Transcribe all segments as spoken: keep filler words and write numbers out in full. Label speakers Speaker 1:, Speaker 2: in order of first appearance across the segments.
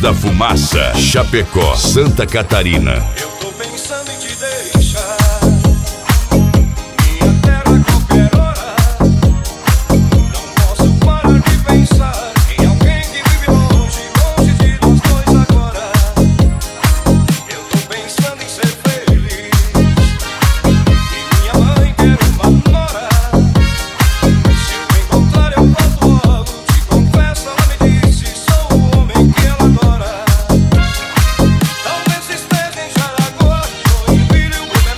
Speaker 1: da Fumaça, Chapecó, Santa Catarina.
Speaker 2: Eu tô pensando em te deixar. Minha terra qualquer hora. Não posso parar de pensar em alguém que vive longe, longe de nós dois agora. Eu tô pensando em ser feliz. E minha mãe quer uma nora. Se eu encontrar eu volto logo. Te confesso, ela me disse, sou o homem que ela adora. Talvez esteja em Jaraguá, Joinville,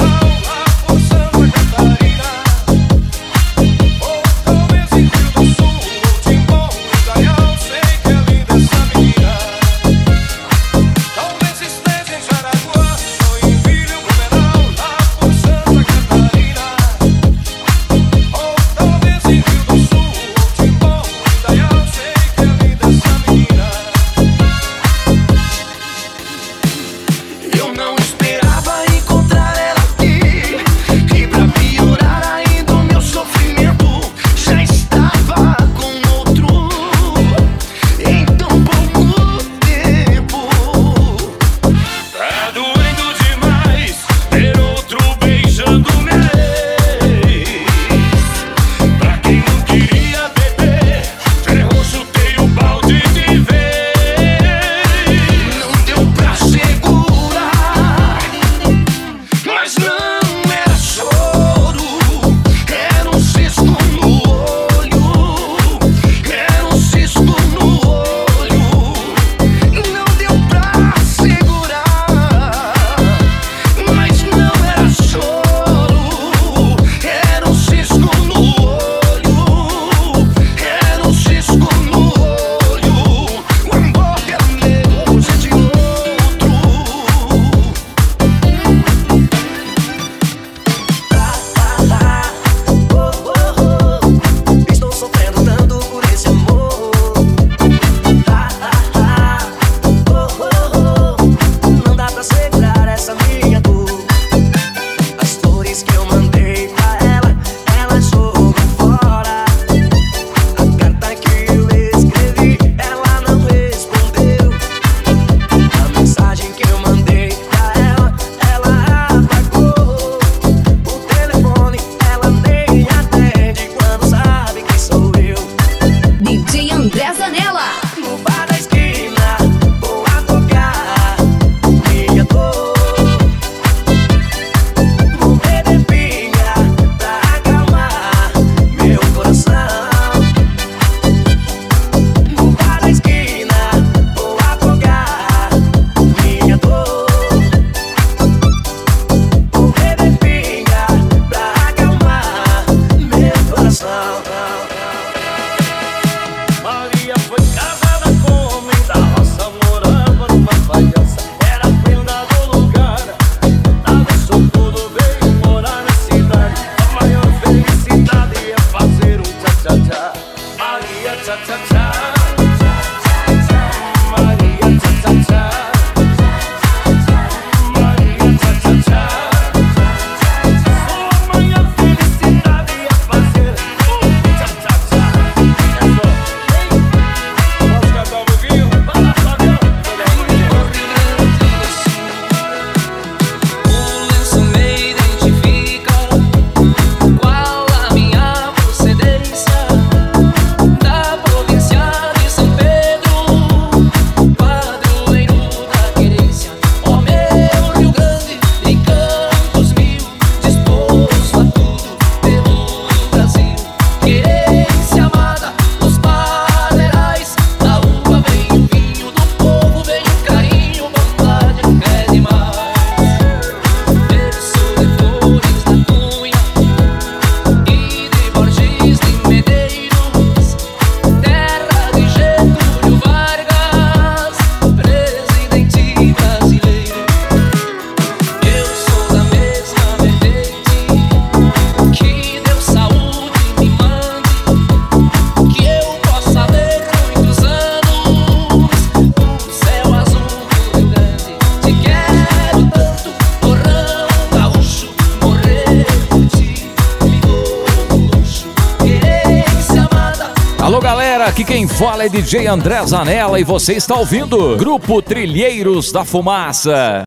Speaker 3: galera, aqui quem fala é D J André Zanella e você está ouvindo Grupo Trilheiros da Fumaça.